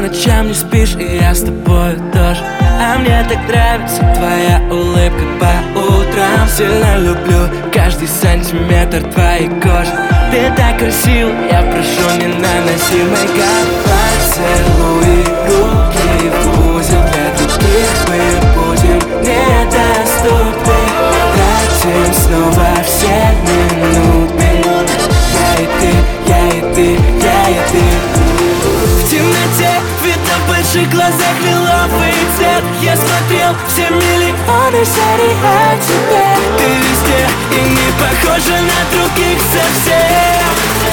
ночам не спишь, и я с тобой тоже. А мне так нравится твоя улыбка по утрам. Сильно люблю каждый сантиметр твоей кожи. Ты так красива, я прошу, не наноси мейкап. Поцелуй, руки в узел, для других мы будем недоступны. Тратим снова все минуты. Я и ты, я и ты, я и ты. В темноте видно в больших глазах лиловый цвет. Я смотрел все миллионы серий о тебе. Ты везде и не похожа на других совсем.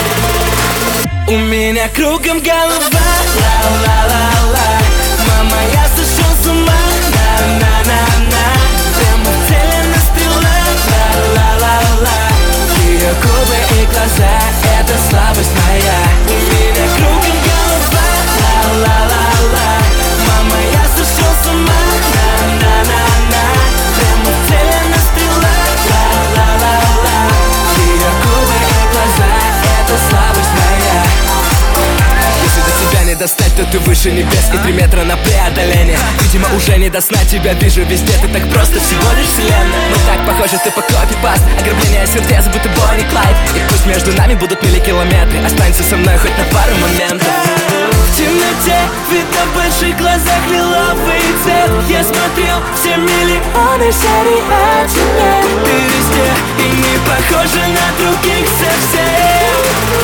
У меня кругом голова, ла-ла-ла-ла. Мама, я сошел с ума, на-на-на-на. Прямо целена стрела, ла-ла-ла-ла. Ее губы и глаза, это слабость моя. У меня кругом голова, ла-ла-ла-ла. Мама, я сошел с ума, на-на-на-на. Прямо целена стрела, ла-ла-ла-ла. Ее губы и глаза, это слабость моя. Если до тебя не достать, то ты выше небес и 3 метра на преодоление. Видимо, уже не до сна, тебя вижу везде. Ты так просто, всего лишь вселенная. Мы так похожи, ты по копипаст. Ограбление сердец, будто Бонни Клайд. И пусть между нами будут милликилометры, останься со мной хоть на пару моментов. В темноте видно в больших глазах лиловый цвет. Я смотрел все миллионы серий о тебе. Ты везде и не похожа на других совсем.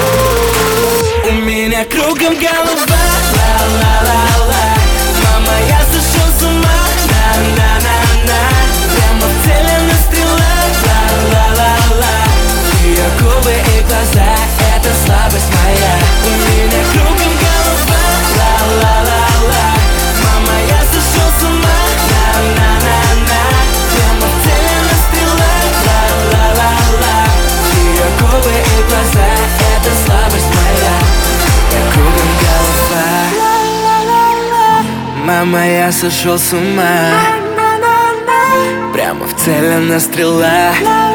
У меня кругом голова, ла-ла-ла-ла. Мама, я сошел с ума, на-на-на-на. Прямо целена стрела, ла-ла-ла-ла. Ее губы и глаза, это слабость моя. У меня кругом голова, ла-ла-ла-ла.Мама, я сошел с ума, на-на-на-на. Прямо целена стрела, ла-ла-ла-ла. Ее губы и глаза, это слабость моя. Кругом голова. Мама, я сошел с ума. Прямо в цель она стрела.